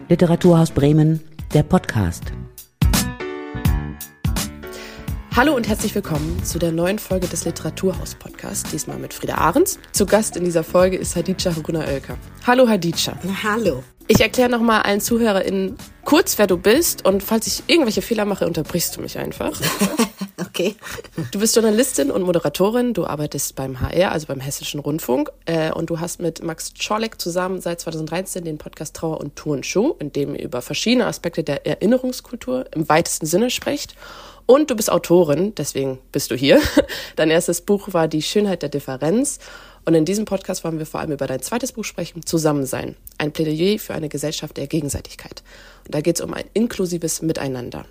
Literaturhaus Bremen, der Podcast. Hallo und herzlich willkommen zu der neuen Folge des Literaturhaus-Podcasts, diesmal mit Frieda Ahrens. Zu Gast in dieser Folge ist Hadija Haruna-Oelker. Hallo Hadija. Hallo. Ich erkläre nochmal allen ZuhörerInnen kurz, wer du bist, und falls ich irgendwelche Fehler mache, unterbrichst du mich einfach. Okay. Du bist Journalistin und Moderatorin, du arbeitest beim HR, also beim Hessischen Rundfunk, und du hast mit Max Czolek zusammen seit 2013 den Podcast Trauer und Turnschuh, in dem ihr über verschiedene Aspekte der Erinnerungskultur im weitesten Sinne sprecht. Und du bist Autorin, deswegen bist du hier. Dein erstes Buch war Die Schönheit der Differenz. Und in diesem Podcast wollen wir vor allem über dein zweites Buch sprechen, Zusammensein. Ein Plädoyer für eine Gesellschaft der Gegenseitigkeit. Und da geht es um ein inklusives Miteinander.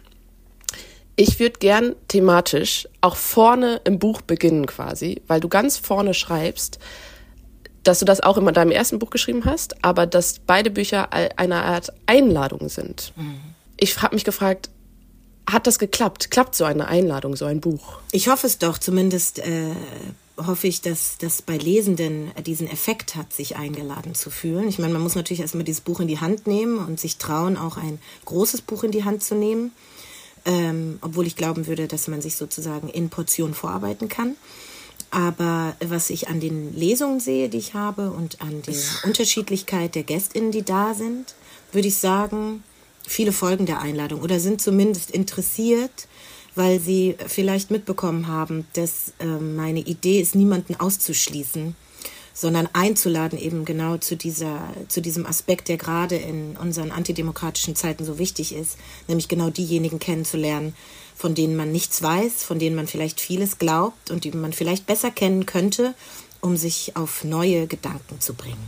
Ich würde gern thematisch auch vorne im Buch beginnen quasi, weil du ganz vorne schreibst, dass du das auch in deinem ersten Buch geschrieben hast, aber dass beide Bücher eine Art Einladung sind. Ich habe mich gefragt, hat das geklappt? Klappt so eine Einladung, so ein Buch? Ich hoffe es doch. Zumindest hoffe ich, dass das bei Lesenden diesen Effekt hat, sich eingeladen zu fühlen. Ich meine, man muss natürlich erstmal dieses Buch in die Hand nehmen und sich trauen, auch ein großes Buch in die Hand zu nehmen. Obwohl ich glauben würde, dass man sich sozusagen in Portionen vorarbeiten kann. Aber was ich an den Lesungen sehe, die ich habe, und an der Unterschiedlichkeit der GästInnen, die da sind, würde ich sagen, viele folgen der Einladung oder sind zumindest interessiert, weil sie vielleicht mitbekommen haben, dass meine Idee ist, niemanden auszuschließen, sondern einzuladen eben genau zu diesem Aspekt, der gerade in unseren antidemokratischen Zeiten so wichtig ist, nämlich genau diejenigen kennenzulernen, von denen man nichts weiß, von denen man vielleicht vieles glaubt und die man vielleicht besser kennen könnte, um sich auf neue Gedanken zu bringen.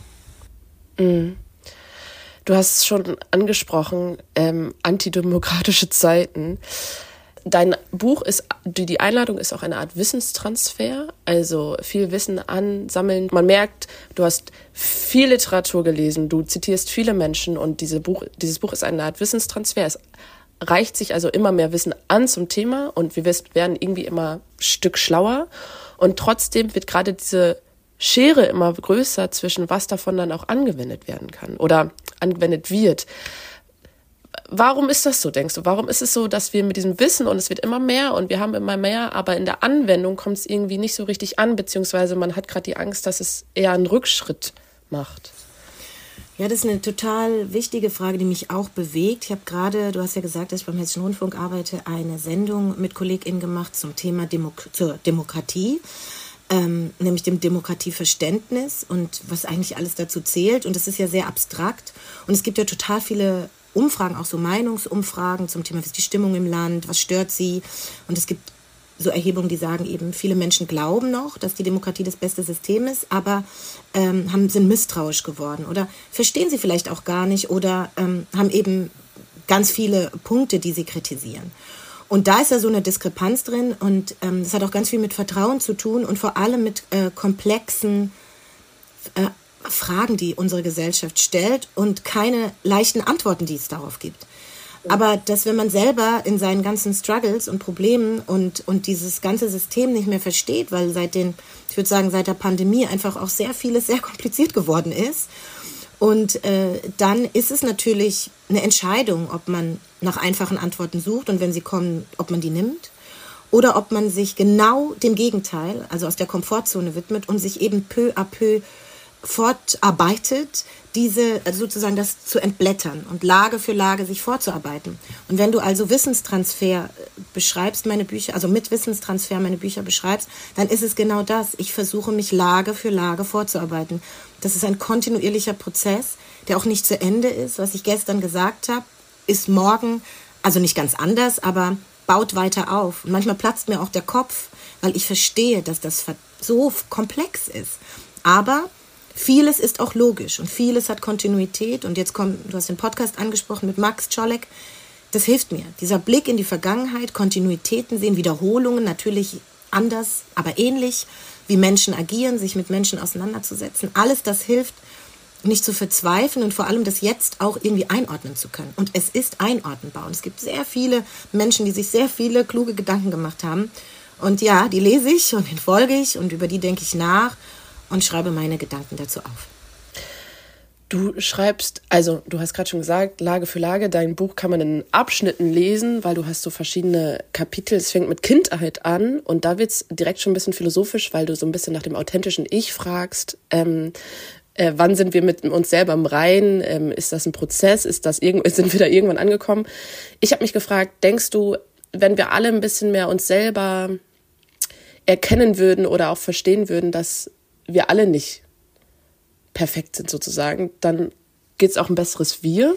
Mhm. Du hast es schon angesprochen, antidemokratische Zeiten. Dein Buch ist, die Einladung ist auch eine Art Wissenstransfer, also viel Wissen ansammeln. Man merkt, du hast viel Literatur gelesen, du zitierst viele Menschen und dieses Buch ist eine Art Wissenstransfer. Es reicht sich also immer mehr Wissen an zum Thema und wir werden irgendwie immer ein Stück schlauer. Und trotzdem wird gerade diese Schere immer größer zwischen was davon dann auch angewendet werden kann oder angewendet wird. Warum ist das so, denkst du? Warum ist es so, dass wir mit diesem Wissen, und es wird immer mehr und wir haben immer mehr, aber in der Anwendung kommt es irgendwie nicht so richtig an, beziehungsweise man hat gerade die Angst, dass es eher einen Rückschritt macht? Ja, das ist eine total wichtige Frage, die mich auch bewegt. Ich habe gerade, du hast ja gesagt, dass ich beim Hessischen Rundfunk arbeite, eine Sendung mit KollegInnen gemacht zum Thema zur Demokratie. Nämlich dem Demokratieverständnis und was eigentlich alles dazu zählt. Und das ist ja sehr abstrakt. Und es gibt ja total viele Umfragen, auch so Meinungsumfragen zum Thema, was ist die Stimmung im Land, was stört sie. Und es gibt so Erhebungen, die sagen eben, viele Menschen glauben noch, dass die Demokratie das beste System ist, aber sind misstrauisch geworden oder verstehen sie vielleicht auch gar nicht oder haben eben ganz viele Punkte, die sie kritisieren. Und da ist ja so eine Diskrepanz drin und das hat auch ganz viel mit Vertrauen zu tun und vor allem mit komplexen Fragen, die unsere Gesellschaft stellt und keine leichten Antworten, die es darauf gibt. Aber dass, wenn man selber in seinen ganzen Struggles und Problemen und dieses ganze System nicht mehr versteht, weil seit der Pandemie einfach auch sehr vieles sehr kompliziert geworden ist. Und dann ist es natürlich eine Entscheidung, ob man nach einfachen Antworten sucht und wenn sie kommen, ob man die nimmt. Oder ob man sich genau dem Gegenteil, also aus der Komfortzone widmet und sich eben peu à peu fortarbeitet, sozusagen das zu entblättern und Lage für Lage sich vorzuarbeiten. Und wenn du also Wissenstransfer beschreibst, meine Bücher, also mit Wissenstransfer meine Bücher beschreibst, dann ist es genau das. Ich versuche mich Lage für Lage vorzuarbeiten. Das ist ein kontinuierlicher Prozess, der auch nicht zu Ende ist. Was ich gestern gesagt habe, ist morgen, also nicht ganz anders, aber baut weiter auf. Und manchmal platzt mir auch der Kopf, weil ich verstehe, dass das so komplex ist. Aber vieles ist auch logisch und vieles hat Kontinuität. Und jetzt du hast den Podcast angesprochen mit Max Czolek. Das hilft mir. Dieser Blick in die Vergangenheit, Kontinuitäten sehen, Wiederholungen, natürlich anders, aber ähnlich, wie Menschen agieren, sich mit Menschen auseinanderzusetzen. Alles das hilft, nicht zu verzweifeln und vor allem das jetzt auch irgendwie einordnen zu können. Und es ist einordnbar. Und es gibt sehr viele Menschen, die sich sehr viele kluge Gedanken gemacht haben. Und ja, die lese ich und denen folge ich und über die denke ich nach und schreibe meine Gedanken dazu auf. Du schreibst, also du hast gerade schon gesagt, Lage für Lage, dein Buch kann man in Abschnitten lesen, weil du hast so verschiedene Kapitel. Es fängt mit Kindheit an und da wird's direkt schon ein bisschen philosophisch, weil du so ein bisschen nach dem authentischen Ich fragst. Wann sind wir mit uns selber im Reinen? Ist das ein Prozess? Sind wir da irgendwann angekommen? Ich habe mich gefragt, denkst du, wenn wir alle ein bisschen mehr uns selber erkennen würden oder auch verstehen würden, dass wir alle nicht perfekt sind sozusagen, dann geht's auch ein besseres Wir?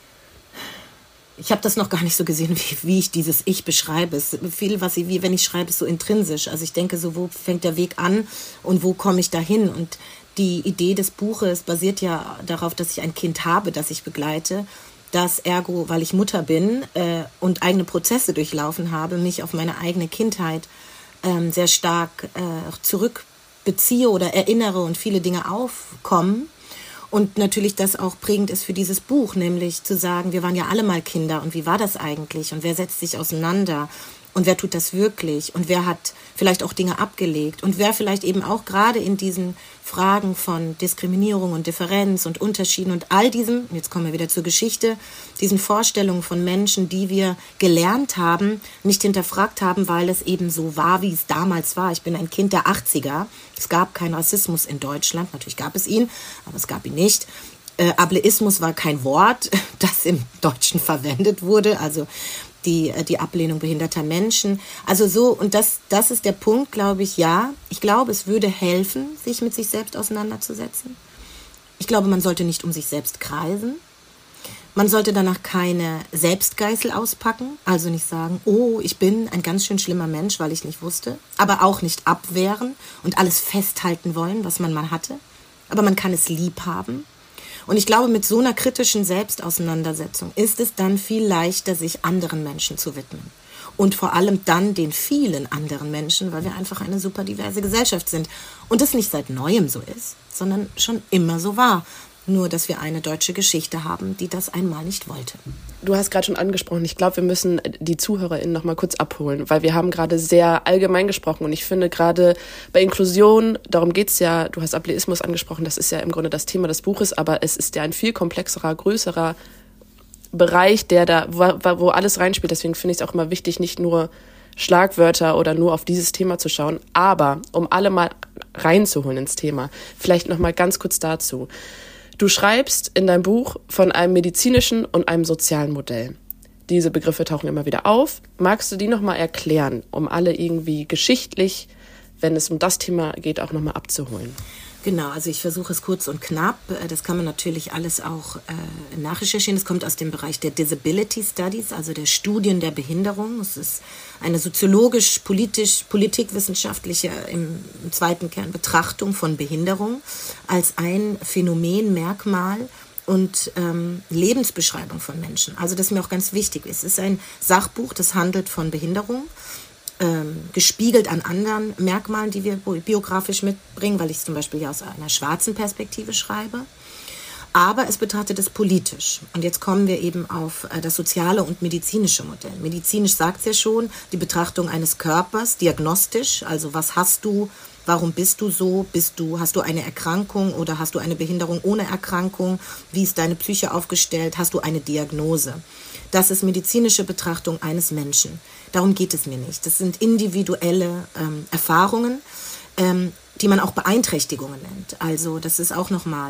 Ich habe das noch gar nicht so gesehen, wie ich dieses Ich beschreibe. Viel, wenn ich schreibe, ist so intrinsisch. Also ich denke so, wo fängt der Weg an und wo komme ich dahin? Und die Idee des Buches basiert ja darauf, dass ich ein Kind habe, das ich begleite, das ergo, weil ich Mutter bin und eigene Prozesse durchlaufen habe, mich auf meine eigene Kindheit sehr stark zurückbeziehe oder erinnere und viele Dinge aufkommen. Und natürlich das auch prägend ist für dieses Buch, nämlich zu sagen, wir waren ja alle mal Kinder und wie war das eigentlich und wer setzt sich auseinander und wer tut das wirklich und wer hat vielleicht auch Dinge abgelegt und wer vielleicht eben auch gerade in diesen Fragen von Diskriminierung und Differenz und Unterschieden und all diesem, jetzt kommen wir wieder zur Geschichte, diesen Vorstellungen von Menschen, die wir gelernt haben, nicht hinterfragt haben, weil es eben so war, wie es damals war. Ich bin ein Kind der 80er. Es gab keinen Rassismus in Deutschland. Natürlich gab es ihn, aber es gab ihn nicht. Ableismus war kein Wort, das im Deutschen verwendet wurde. Also die Ablehnung behinderter Menschen. Also so, und das ist der Punkt, glaube ich, ja. Ich glaube, es würde helfen, sich mit sich selbst auseinanderzusetzen. Ich glaube, man sollte nicht um sich selbst kreisen. Man sollte danach keine Selbstgeißel auspacken, also nicht sagen, oh, ich bin ein ganz schön schlimmer Mensch, weil ich nicht wusste, aber auch nicht abwehren und alles festhalten wollen, was man mal hatte. Aber man kann es lieb haben. Und ich glaube, mit so einer kritischen Selbstauseinandersetzung ist es dann viel leichter, sich anderen Menschen zu widmen. Und vor allem dann den vielen anderen Menschen, weil wir einfach eine super diverse Gesellschaft sind. Und das nicht seit Neuem so ist, sondern schon immer so war. Nur, dass wir eine deutsche Geschichte haben, die das einmal nicht wollte. Du hast gerade schon angesprochen, ich glaube, wir müssen die ZuhörerInnen noch mal kurz abholen, weil wir haben gerade sehr allgemein gesprochen und ich finde gerade bei Inklusion, darum geht's ja, du hast Ableismus angesprochen, das ist ja im Grunde das Thema des Buches, aber es ist ja ein viel komplexerer, größerer Bereich, wo alles reinspielt. Deswegen finde ich es auch immer wichtig, nicht nur Schlagwörter oder nur auf dieses Thema zu schauen, aber um alle mal reinzuholen ins Thema, vielleicht noch mal ganz kurz dazu. Du schreibst in deinem Buch von einem medizinischen und einem sozialen Modell. Diese Begriffe tauchen immer wieder auf. Magst du die nochmal erklären, um alle irgendwie geschichtlich, wenn es um das Thema geht, auch nochmal abzuholen? Genau, also ich versuche es kurz und knapp. Das kann man natürlich alles auch nachrecherchieren. Es kommt aus dem Bereich der Disability Studies, also der Studien der Behinderung. Es ist eine politikwissenschaftliche im zweiten Kern Betrachtung von Behinderung als ein Phänomen, Merkmal und Lebensbeschreibung von Menschen. Also das ist mir auch ganz wichtig. Es ist ein Sachbuch, das handelt von Behinderung, gespiegelt an anderen Merkmalen, die wir biografisch mitbringen, weil ich es zum Beispiel ja aus einer schwarzen Perspektive schreibe. Aber es betrachtet es politisch. Und jetzt kommen wir eben auf das soziale und medizinische Modell. Medizinisch sagt es ja schon, die Betrachtung eines Körpers, diagnostisch, also was hast du, warum bist du so, hast du eine Erkrankung oder hast du eine Behinderung ohne Erkrankung, wie ist deine Psyche aufgestellt, hast du eine Diagnose. Das ist medizinische Betrachtung eines Menschen. Darum geht es mir nicht. Das sind individuelle Erfahrungen, die man auch Beeinträchtigungen nennt. Also das ist auch nochmal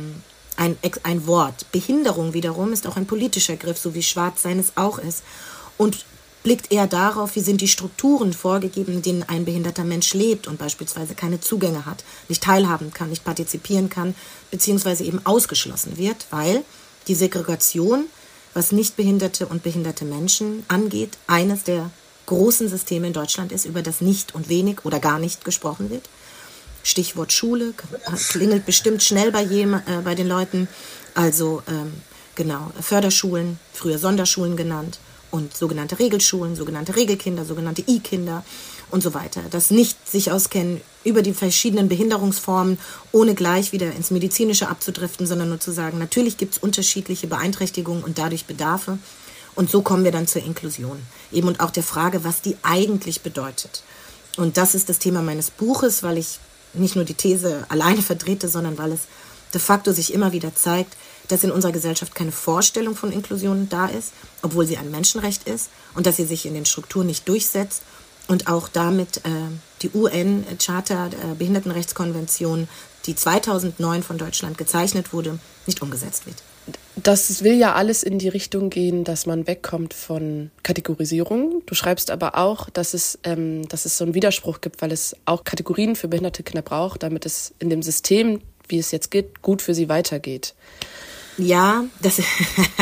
ein Wort. Behinderung wiederum ist auch ein politischer Begriff, so wie Schwarzsein es auch ist. Und blickt eher darauf, wie sind die Strukturen vorgegeben, in denen ein behinderter Mensch lebt und beispielsweise keine Zugänge hat, nicht teilhaben kann, nicht partizipieren kann, beziehungsweise eben ausgeschlossen wird, weil die Segregation, was nichtbehinderte und behinderte Menschen angeht, eines der großen Systeme in Deutschland ist, über das nicht und wenig oder gar nicht gesprochen wird. Stichwort Schule, klingelt bestimmt schnell bei den Leuten. Also Förderschulen, früher Sonderschulen genannt und sogenannte Regelschulen, sogenannte Regelkinder, sogenannte I-Kinder und so weiter. Das nicht sich auskennen über die verschiedenen Behinderungsformen, ohne gleich wieder ins Medizinische abzudriften, sondern nur zu sagen, natürlich gibt es unterschiedliche Beeinträchtigungen und dadurch Bedarfe. Und so kommen wir dann zur Inklusion. Eben und auch der Frage, was die eigentlich bedeutet. Und das ist das Thema meines Buches, weil ich nicht nur die These alleine vertrete, sondern weil es de facto sich immer wieder zeigt, dass in unserer Gesellschaft keine Vorstellung von Inklusion da ist, obwohl sie ein Menschenrecht ist und dass sie sich in den Strukturen nicht durchsetzt und auch damit die UN-Charta der Behindertenrechtskonvention, die 2009 von Deutschland gezeichnet wurde, nicht umgesetzt wird. Das will ja alles in die Richtung gehen, dass man wegkommt von Kategorisierung. Du schreibst aber auch, dass es so einen Widerspruch gibt, weil es auch Kategorien für behinderte Kinder braucht, damit es in dem System, wie es jetzt geht, gut für sie weitergeht. Ja, das ist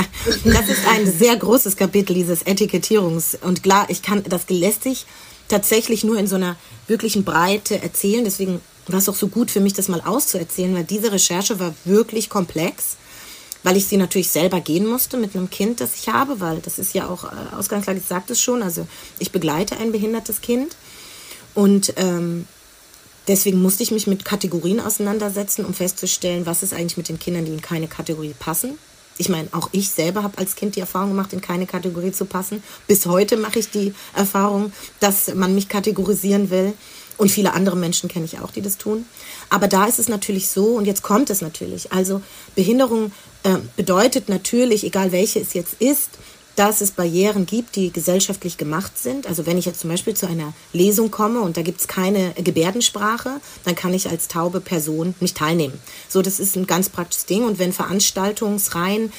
ein sehr großes Kapitel, dieses Etikettierungs. Und klar, das lässt sich tatsächlich nur in so einer wirklichen Breite erzählen. Deswegen war es auch so gut für mich, das mal auszuerzählen, weil diese Recherche war wirklich komplex, weil ich sie natürlich selber gehen musste mit einem Kind, das ich habe, weil das ist ja auch Ausgangslage, ich sagte es schon, also ich begleite ein behindertes Kind und deswegen musste ich mich mit Kategorien auseinandersetzen, um festzustellen, was ist eigentlich mit den Kindern, die in keine Kategorie passen. Ich meine, auch ich selber habe als Kind die Erfahrung gemacht, in keine Kategorie zu passen. Bis heute mache ich die Erfahrung, dass man mich kategorisieren will. Und viele andere Menschen kenne ich auch, die das tun. Aber da ist es natürlich so, und jetzt kommt es natürlich. Also Behinderung bedeutet natürlich, egal welche es jetzt ist, dass es Barrieren gibt, die gesellschaftlich gemacht sind. Also wenn ich jetzt zum Beispiel zu einer Lesung komme und da gibt es keine Gebärdensprache, dann kann ich als taube Person nicht teilnehmen. So, das ist ein ganz praktisches Ding. Und wenn Veranstaltungsreihen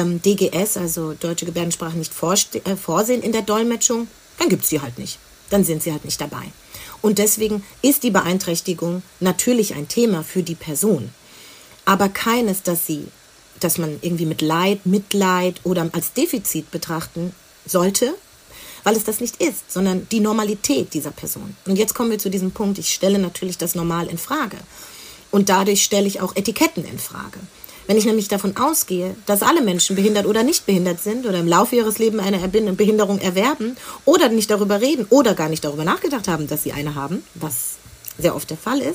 DGS, also Deutsche Gebärdensprache, nicht vorsehen in der Dolmetschung, dann gibt es die halt nicht. Dann sind sie halt nicht dabei. Und deswegen ist die Beeinträchtigung natürlich ein Thema für die Person. Aber keines, dass man irgendwie mit Leid, Mitleid oder als Defizit betrachten sollte, weil es das nicht ist, sondern die Normalität dieser Person. Und jetzt kommen wir zu diesem Punkt, ich stelle natürlich das Normal in Frage. Und dadurch stelle ich auch Etiketten in Frage. Wenn ich nämlich davon ausgehe, dass alle Menschen behindert oder nicht behindert sind oder im Laufe ihres Lebens eine Behinderung erwerben oder nicht darüber reden oder gar nicht darüber nachgedacht haben, dass sie eine haben, was sehr oft der Fall ist,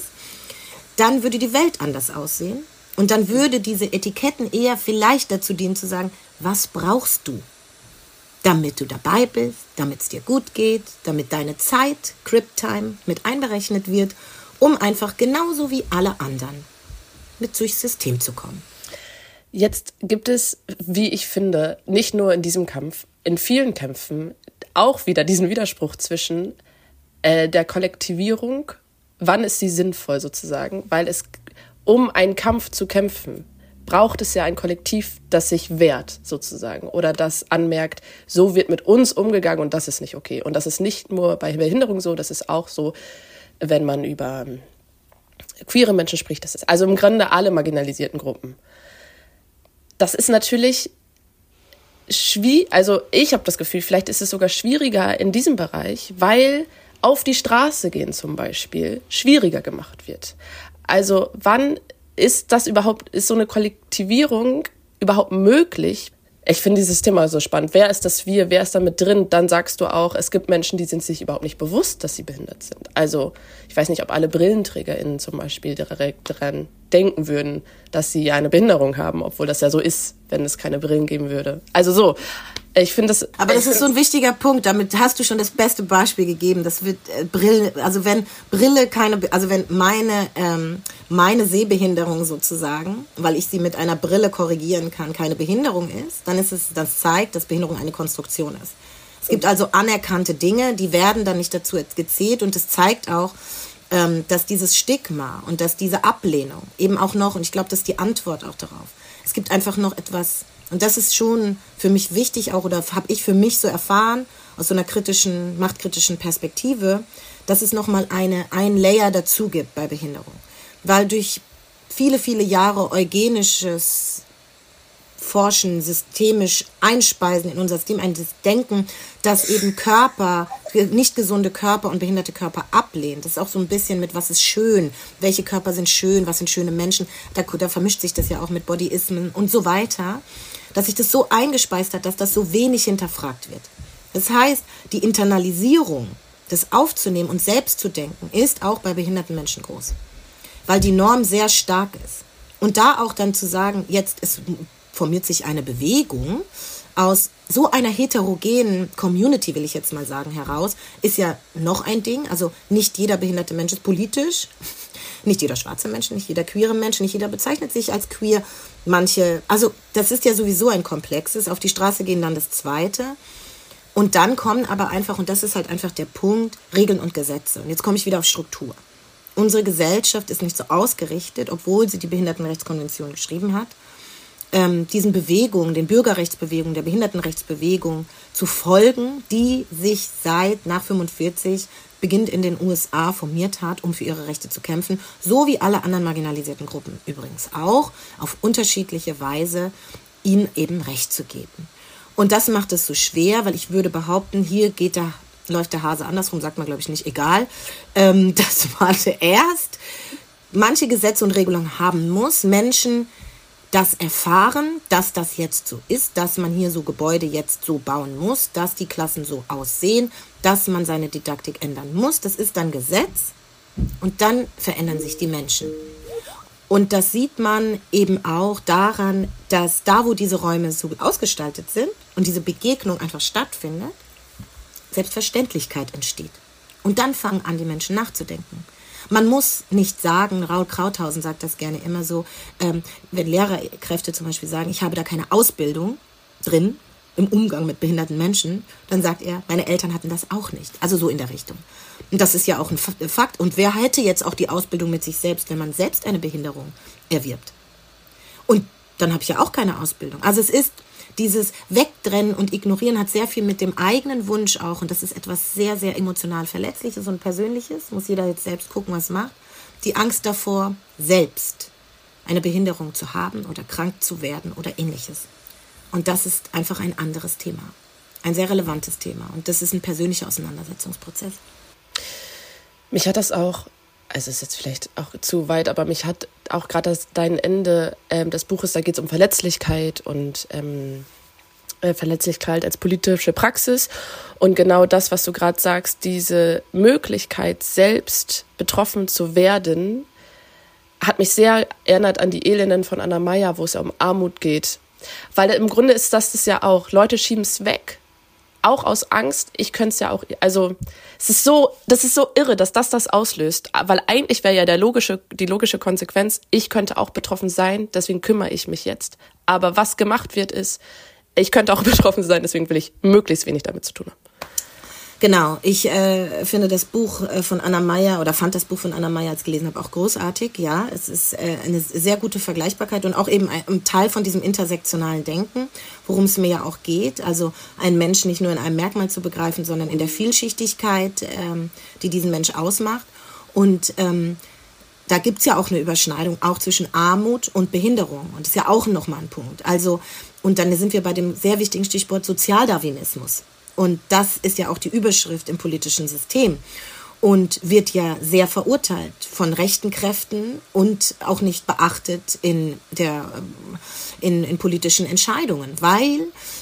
dann würde die Welt anders aussehen. Und dann würde diese Etiketten eher vielleicht dazu dienen zu sagen, was brauchst du, damit du dabei bist, damit es dir gut geht, damit deine Zeit, Crib-Time, mit einberechnet wird, um einfach genauso wie alle anderen mit durchs System zu kommen. Jetzt gibt es, wie ich finde, nicht nur in diesem Kampf, in vielen Kämpfen auch wieder diesen Widerspruch zwischen der Kollektivierung, wann ist sie sinnvoll sozusagen, weil um einen Kampf zu kämpfen, braucht es ja ein Kollektiv, das sich wehrt sozusagen oder das anmerkt, so wird mit uns umgegangen und das ist nicht okay. Und das ist nicht nur bei Behinderung so, das ist auch so, wenn man über queere Menschen spricht. Das ist also im Grunde alle marginalisierten Gruppen. Das ist natürlich schwierig, also ich habe das Gefühl, vielleicht ist es sogar schwieriger in diesem Bereich, weil auf die Straße gehen zum Beispiel schwieriger gemacht wird. Also wann ist so eine Kollektivierung überhaupt möglich? Ich finde dieses Thema so spannend. Wer ist das Wir? Wer ist da mit drin? Dann sagst du auch, es gibt Menschen, die sind sich überhaupt nicht bewusst, dass sie behindert sind. Also ich weiß nicht, ob alle BrillenträgerInnen zum Beispiel direkt daran denken würden, dass sie eine Behinderung haben, obwohl das ja so ist, wenn es keine Brillen geben würde. Also so, ich finde das... Aber das ist so ein wichtiger Punkt, damit hast du schon das beste Beispiel gegeben. Das wird Brille, also wenn Brille keine, also wenn meine Sehbehinderung sozusagen, weil ich sie mit einer Brille korrigieren kann, keine Behinderung ist, dann das zeigt, dass Behinderung eine Konstruktion ist. Es gibt also anerkannte Dinge, die werden dann nicht dazu gezählt und es zeigt auch, dass dieses Stigma und dass diese Ablehnung eben auch noch, und ich glaube, das ist die Antwort auch darauf, es gibt einfach noch etwas, und das ist schon für mich wichtig auch, oder habe ich für mich so erfahren, aus so einer machtkritischen Perspektive, dass es nochmal ein Layer dazu gibt bei Behinderung. Weil durch viele, viele Jahre eugenisches Forschen, systemisch einspeisen in unser System, ein Denken, das eben nicht gesunde Körper und behinderte Körper ablehnt. Das ist auch so ein bisschen mit, was ist schön, welche Körper sind schön, was sind schöne Menschen. Da vermischt sich das ja auch mit Bodyismen und so weiter, dass sich das so eingespeist hat, dass das so wenig hinterfragt wird. Das heißt, die Internalisierung, das aufzunehmen und selbst zu denken, ist auch bei behinderten Menschen groß. Weil die Norm sehr stark ist. Und da auch dann zu sagen, es formiert sich eine Bewegung aus so einer heterogenen Community, will ich jetzt mal sagen, heraus, ist ja noch ein Ding. Also nicht jeder behinderte Mensch ist politisch. Nicht jeder schwarze Mensch, nicht jeder queere Mensch, nicht jeder bezeichnet sich als queer. Manche, also das ist ja sowieso ein Komplexes. Auf die Straße gehen dann das Zweite. Und dann kommen aber einfach, und das ist halt einfach der Punkt, Regeln und Gesetze. Und jetzt komme ich wieder auf Struktur. Unsere Gesellschaft ist nicht so ausgerichtet, obwohl sie die Behindertenrechtskonvention geschrieben hat, diesen Bewegungen, den Bürgerrechtsbewegungen, der Behindertenrechtsbewegung zu folgen, die sich nach 45 beginnt in den USA formiert hat, um für ihre Rechte zu kämpfen, so wie alle anderen marginalisierten Gruppen übrigens auch, auf unterschiedliche Weise ihnen eben Recht zu geben. Und das macht es so schwer, weil ich würde behaupten, hier läuft der Hase andersrum, sagt man glaube ich nicht, egal. Das war erst. Manche Gesetze und Regelungen haben muss, Menschen das erfahren, dass das jetzt so ist, dass man hier so Gebäude jetzt so bauen muss, dass die Klassen so aussehen, dass man seine Didaktik ändern muss. Das ist dann Gesetz und dann verändern sich die Menschen. Und das sieht man eben auch daran, dass da, wo diese Räume so ausgestaltet sind und diese Begegnung einfach stattfindet, Selbstverständlichkeit entsteht. Und dann fangen an, die Menschen nachzudenken. Man muss nicht sagen, Raul Krauthausen sagt das gerne immer so, wenn Lehrerkräfte zum Beispiel sagen, ich habe da keine Ausbildung drin im Umgang mit behinderten Menschen, dann sagt er, meine Eltern hatten das auch nicht. Also so in der Richtung. Und das ist ja auch ein Fakt. Und wer hätte jetzt auch die Ausbildung mit sich selbst, wenn man selbst eine Behinderung erwirbt? Und dann habe ich ja auch keine Ausbildung. Also es ist dieses Wegtrennen und Ignorieren hat sehr viel mit dem eigenen Wunsch auch, und das ist etwas sehr, sehr emotional Verletzliches und Persönliches, muss jeder jetzt selbst gucken, was macht, die Angst davor, selbst eine Behinderung zu haben oder krank zu werden oder ähnliches. Und das ist einfach ein anderes Thema, ein sehr relevantes Thema, und das ist ein persönlicher Auseinandersetzungsprozess. Mich hat das auch, also ist jetzt vielleicht auch zu weit, aber mich hat auch gerade dein Ende des Buches, da geht es um Verletzlichkeit und Verletzlichkeit als politische Praxis. Und genau das, was du gerade sagst, diese Möglichkeit, selbst betroffen zu werden, hat mich sehr erinnert an die Elenden von Anna Meyer, wo es ja um Armut geht. Weil im Grunde ist das ja auch, Leute schieben es weg. Auch aus Angst, ich könnte es ja auch, also das ist so irre, dass das auslöst, weil eigentlich wäre ja die logische Konsequenz, ich könnte auch betroffen sein, deswegen kümmere ich mich jetzt. Aber was gemacht wird ist, ich könnte auch betroffen sein, deswegen will ich möglichst wenig damit zu tun haben. Genau, ich finde das Buch von Anna Meyer oder fand das Buch von Anna Meyer, als ich gelesen habe, auch großartig. Ja, es ist eine sehr gute Vergleichbarkeit und auch eben ein Teil von diesem intersektionalen Denken, worum es mir ja auch geht. Also einen Menschen nicht nur in einem Merkmal zu begreifen, sondern in der Vielschichtigkeit, die diesen Mensch ausmacht. Und da gibt's ja auch eine Überschneidung, auch zwischen Armut und Behinderung. Und das ist ja auch nochmal ein Punkt. Also, und dann sind wir bei dem sehr wichtigen Stichwort Sozialdarwinismus. Und das ist ja auch die Überschrift im politischen System und wird ja sehr verurteilt von rechten Kräften und auch nicht beachtet in politischen Entscheidungen, weil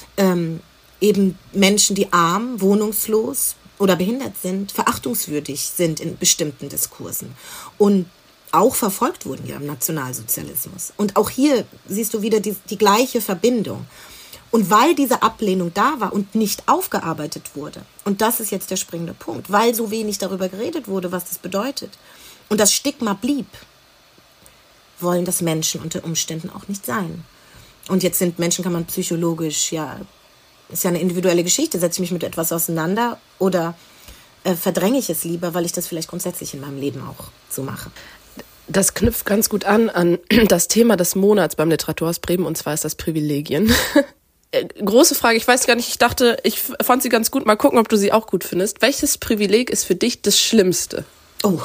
eben Menschen, die arm, wohnungslos oder behindert sind, verachtungswürdig sind in bestimmten Diskursen und auch verfolgt wurden ja im Nationalsozialismus. Und auch hier siehst du wieder die gleiche Verbindung. Und weil diese Ablehnung da war und nicht aufgearbeitet wurde, und das ist jetzt der springende Punkt, weil so wenig darüber geredet wurde, was das bedeutet, und das Stigma blieb, wollen das Menschen unter Umständen auch nicht sein. Und jetzt sind Menschen, kann man psychologisch, ja, ist ja eine individuelle Geschichte, setze ich mich mit etwas auseinander oder verdränge ich es lieber, weil ich das vielleicht grundsätzlich in meinem Leben auch so mache. Das knüpft ganz gut an das Thema des Monats beim Literaturhaus Bremen, und zwar ist das Privilegien. Große Frage, ich weiß gar nicht, ich fand sie ganz gut, mal gucken, ob du sie auch gut findest. Welches Privileg ist für dich das Schlimmste? Oh,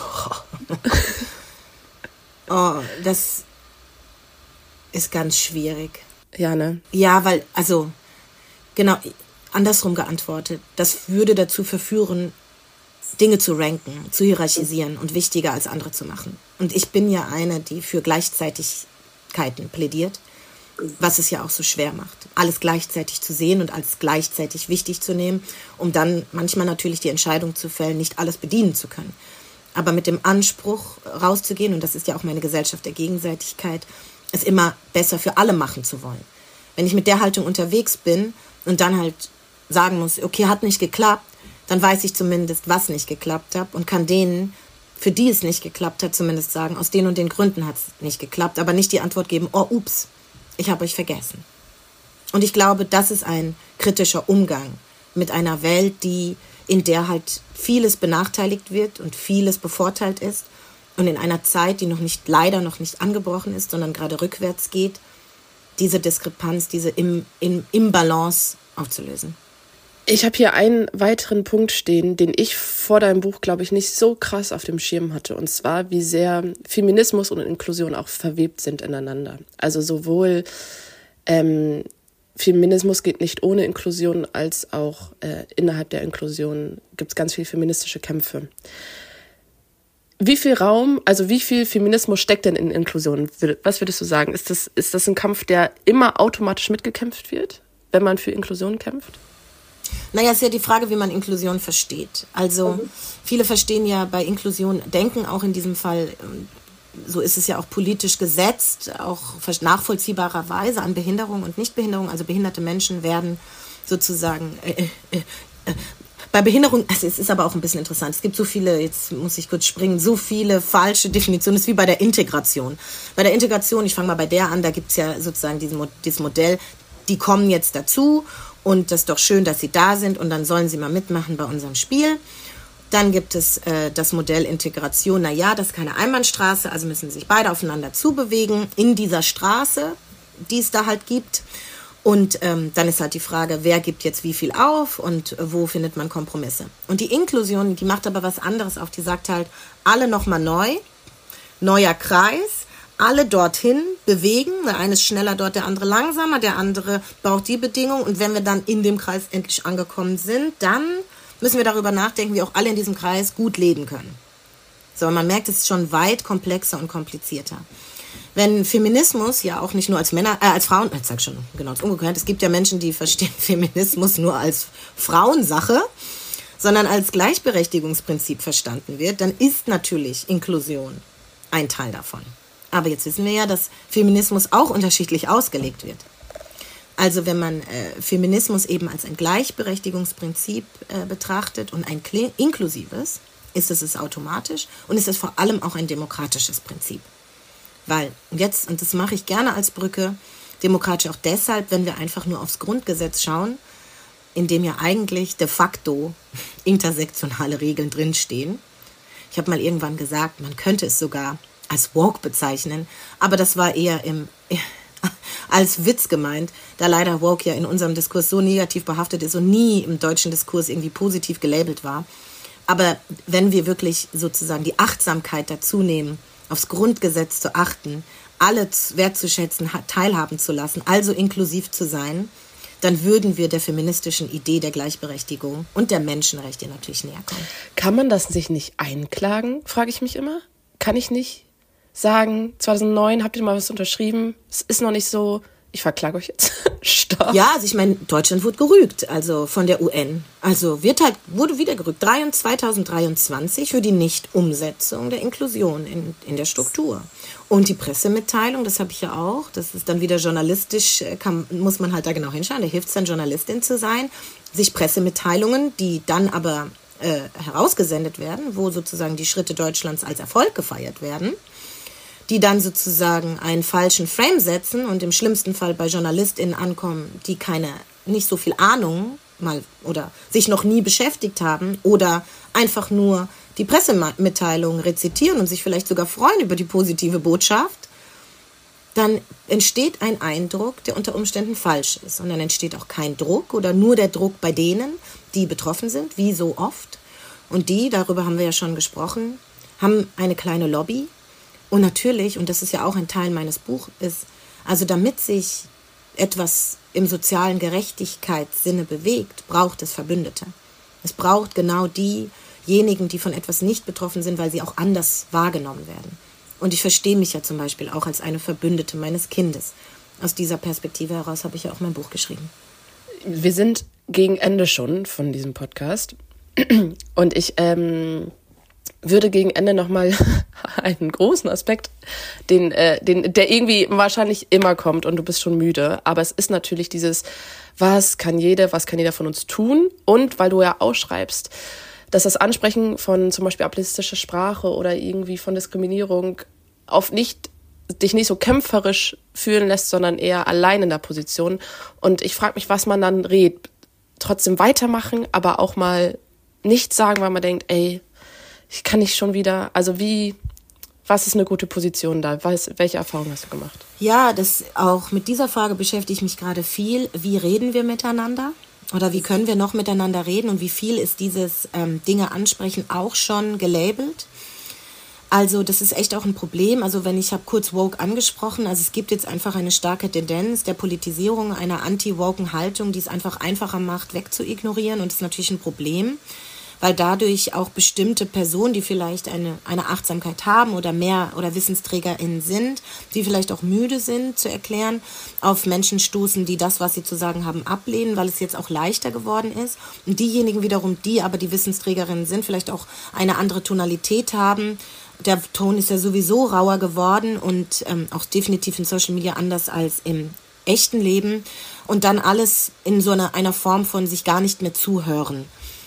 das ist ganz schwierig. Ja, ne? Ja, weil, also, genau, andersrum geantwortet, das würde dazu verführen, Dinge zu ranken, zu hierarchisieren und wichtiger als andere zu machen. Und ich bin ja eine, die für Gleichzeitigkeiten plädiert, was es ja auch so schwer macht, alles gleichzeitig zu sehen und als gleichzeitig wichtig zu nehmen, um dann manchmal natürlich die Entscheidung zu fällen, nicht alles bedienen zu können. Aber mit dem Anspruch rauszugehen, und das ist ja auch meine Gesellschaft der Gegenseitigkeit, es immer besser für alle machen zu wollen. Wenn ich mit der Haltung unterwegs bin und dann halt sagen muss, okay, hat nicht geklappt, dann weiß ich zumindest, was nicht geklappt hat und kann denen für die es nicht geklappt hat, zumindest sagen, aus den und den Gründen hat es nicht geklappt, aber nicht die Antwort geben, oh, ups, ich habe euch vergessen. Und ich glaube, das ist ein kritischer Umgang mit einer Welt, in der halt vieles benachteiligt wird und vieles bevorteilt ist und in einer Zeit, die leider noch nicht angebrochen ist, sondern gerade rückwärts geht, diese Diskrepanz, diese Imbalance aufzulösen. Ich habe hier einen weiteren Punkt stehen, den ich vor deinem Buch, glaube ich, nicht so krass auf dem Schirm hatte. Und zwar, wie sehr Feminismus und Inklusion auch verwebt sind ineinander. Also sowohl Feminismus geht nicht ohne Inklusion, als auch innerhalb der Inklusion gibt es ganz viele feministische Kämpfe. Wie viel Raum, also wie viel Feminismus steckt denn in Inklusion? Was würdest du sagen? Ist das ein Kampf, der immer automatisch mitgekämpft wird, wenn man für Inklusion kämpft? Naja, ist ja die Frage, wie man Inklusion versteht. Also viele verstehen ja bei Inklusion, denken auch in diesem Fall, so ist es ja auch politisch gesetzt, auch nachvollziehbarerweise an Behinderung und Nichtbehinderung. Also behinderte Menschen werden sozusagen bei Behinderung, also es ist aber auch ein bisschen interessant, es gibt so viele, jetzt muss ich kurz springen, so viele falsche Definitionen, das ist wie bei der Integration. Bei der Integration, ich fange mal bei der an, da gibt es ja sozusagen dieses Modell, die kommen jetzt dazu und das ist doch schön, dass sie da sind und dann sollen sie mal mitmachen bei unserem Spiel. Dann gibt es das Modell Integration, naja, das ist keine Einbahnstraße, also müssen sich beide aufeinander zubewegen in dieser Straße, die es da halt gibt. Und dann ist halt die Frage, wer gibt jetzt wie viel auf und wo findet man Kompromisse. Und die Inklusion, die macht aber was anderes auf. Die sagt halt, alle nochmal neu, neuer Kreis, alle dorthin bewegen. Der eine ist schneller dort, der andere langsamer, der andere braucht die Bedingung. Und wenn wir dann in dem Kreis endlich angekommen sind, dann müssen wir darüber nachdenken, wie auch alle in diesem Kreis gut leben können. So, man merkt, es ist schon weit komplexer und komplizierter. Wenn Feminismus ja auch nicht nur als Frauen, ich sag schon genau das umgekehrt, es gibt ja Menschen, die verstehen Feminismus nur als Frauensache, sondern als Gleichberechtigungsprinzip verstanden wird, dann ist natürlich Inklusion ein Teil davon. Aber jetzt wissen wir ja, dass Feminismus auch unterschiedlich ausgelegt wird. Also wenn man Feminismus eben als ein Gleichberechtigungsprinzip betrachtet und ein inklusives, ist es automatisch und ist es vor allem auch ein demokratisches Prinzip. Weil jetzt, und das mache ich gerne als Brücke, demokratisch auch deshalb, wenn wir einfach nur aufs Grundgesetz schauen, in dem ja eigentlich de facto intersektionale Regeln drinstehen. Ich habe mal irgendwann gesagt, man könnte es sogar als woke bezeichnen, aber das war eher als Witz gemeint, da leider woke ja in unserem Diskurs so negativ behaftet ist und nie im deutschen Diskurs irgendwie positiv gelabelt war. Aber wenn wir wirklich sozusagen die Achtsamkeit dazu nehmen, aufs Grundgesetz zu achten, alle wertzuschätzen, teilhaben zu lassen, also inklusiv zu sein, dann würden wir der feministischen Idee der Gleichberechtigung und der Menschenrechte natürlich näher kommen. Kann man das sich nicht einklagen, frage ich mich immer? Kann ich nicht sagen, 2009 habt ihr mal was unterschrieben, es ist noch nicht so, ich verklage euch jetzt. Stopp. Ja, also ich meine, Deutschland wurde gerügt, also von der UN. Also wurde wieder gerügt, 2023 für die Nichtumsetzung der Inklusion in der Struktur. Und die Pressemitteilung, das habe ich ja auch, das ist dann wieder journalistisch, muss man halt da genau hinschauen, da hilft es dann, Journalistin zu sein, sich Pressemitteilungen, die dann aber herausgesendet werden, wo sozusagen die Schritte Deutschlands als Erfolg gefeiert werden, die dann sozusagen einen falschen Frame setzen und im schlimmsten Fall bei JournalistInnen ankommen, die nicht so viel Ahnung mal oder sich noch nie beschäftigt haben oder einfach nur die Pressemitteilung rezitieren und sich vielleicht sogar freuen über die positive Botschaft, dann entsteht ein Eindruck, der unter Umständen falsch ist. Und dann entsteht auch kein Druck oder nur der Druck bei denen, die betroffen sind, wie so oft. Und die, darüber haben wir ja schon gesprochen, haben eine kleine Lobby. Und natürlich, und das ist ja auch ein Teil meines Buches, also damit sich etwas im sozialen Gerechtigkeitssinne bewegt, braucht es Verbündete. Es braucht genau diejenigen, die von etwas nicht betroffen sind, weil sie auch anders wahrgenommen werden. Und ich verstehe mich ja zum Beispiel auch als eine Verbündete meines Kindes. Aus dieser Perspektive heraus habe ich ja auch mein Buch geschrieben. Wir sind gegen Ende schon von diesem Podcast. Und ich würde gegen Ende nochmal einen großen Aspekt, der irgendwie wahrscheinlich immer kommt und du bist schon müde. Aber es ist natürlich dieses, was kann jeder von uns tun? Und weil du ja ausschreibst, dass das Ansprechen von zum Beispiel ableistischer Sprache oder irgendwie von Diskriminierung dich nicht so kämpferisch fühlen lässt, sondern eher allein in der Position. Und ich frage mich, was man dann redet. Trotzdem weitermachen, aber auch mal nicht sagen, weil man denkt, ey, ich kann nicht schon wieder, also was ist eine gute Position da? Welche Erfahrungen hast du gemacht? Ja, auch mit dieser Frage beschäftige ich mich gerade viel. Wie reden wir miteinander? Oder wie können wir noch miteinander reden? Und wie viel ist dieses Dinge ansprechen auch schon gelabelt? Also das ist echt auch ein Problem. Also ich habe kurz Woke angesprochen, also es gibt jetzt einfach eine starke Tendenz der Politisierung, einer anti-woken Haltung, die es einfach einfacher macht, wegzuignorieren. Und das ist natürlich ein Problem, weil dadurch auch bestimmte Personen, die vielleicht eine Achtsamkeit haben oder WissensträgerInnen sind, die vielleicht auch müde sind zu erklären, auf Menschen stoßen, die das, was sie zu sagen haben, ablehnen, weil es jetzt auch leichter geworden ist. Und diejenigen wiederum, die aber die Wissensträgerinnen sind, vielleicht auch eine andere Tonalität haben. Der Ton ist ja sowieso rauer geworden und auch definitiv in Social Media anders als im echten Leben. Und dann alles in so einer Form von sich gar nicht mehr zuhören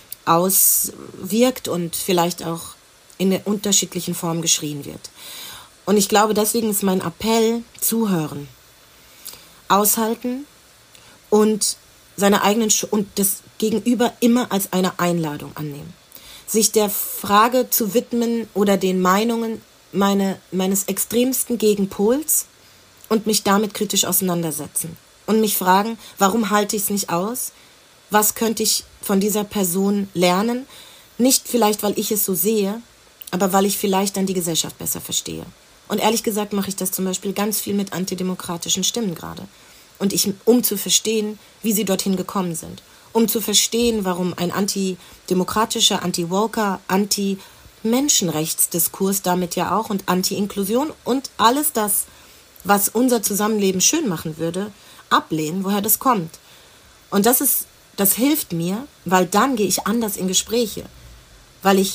auswirkt und vielleicht auch in der unterschiedlichen Form geschrien wird. Und ich glaube, deswegen ist mein Appell, zuhören, aushalten und seine eigenen und das Gegenüber immer als eine Einladung annehmen. Sich der Frage zu widmen oder den Meinungen meines extremsten Gegenpols und mich damit kritisch auseinandersetzen. Und mich fragen, warum halte ich es nicht aus? Was könnte ich von dieser Person lernen? Nicht vielleicht, weil ich es so sehe, aber weil ich vielleicht dann die Gesellschaft besser verstehe. Und ehrlich gesagt mache ich das zum Beispiel ganz viel mit antidemokratischen Stimmen gerade. Und um zu verstehen, wie sie dorthin gekommen sind. Um zu verstehen, warum ein antidemokratischer, anti-woker, anti-Menschenrechtsdiskurs damit ja auch und Anti-Inklusion und alles das, was unser Zusammenleben schön machen würde, ablehnen, woher das kommt. Und das hilft mir, weil dann gehe ich anders in Gespräche. Weil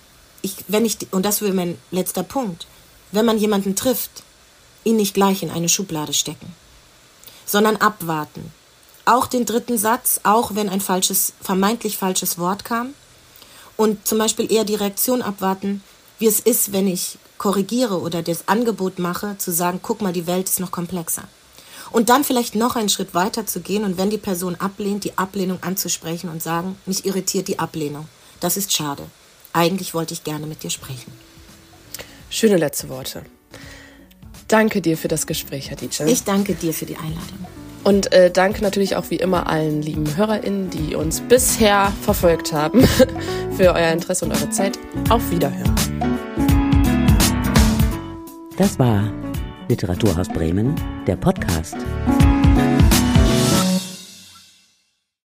und das wäre mein letzter Punkt, wenn man jemanden trifft, ihn nicht gleich in eine Schublade stecken, sondern abwarten. Auch den dritten Satz, auch wenn ein vermeintlich falsches Wort kam. Und zum Beispiel eher die Reaktion abwarten, wie es ist, wenn ich korrigiere oder das Angebot mache, zu sagen, guck mal, die Welt ist noch komplexer. Und dann vielleicht noch einen Schritt weiter zu gehen und wenn die Person ablehnt, die Ablehnung anzusprechen und sagen, mich irritiert die Ablehnung. Das ist schade. Eigentlich wollte ich gerne mit dir sprechen. Schöne letzte Worte. Danke dir für das Gespräch, Hatice. Ich danke dir für die Einladung. Und danke natürlich auch wie immer allen lieben HörerInnen, die uns bisher verfolgt haben, für euer Interesse und eure Zeit. Auf Wiederhören. Das war Literaturhaus Bremen, der Podcast.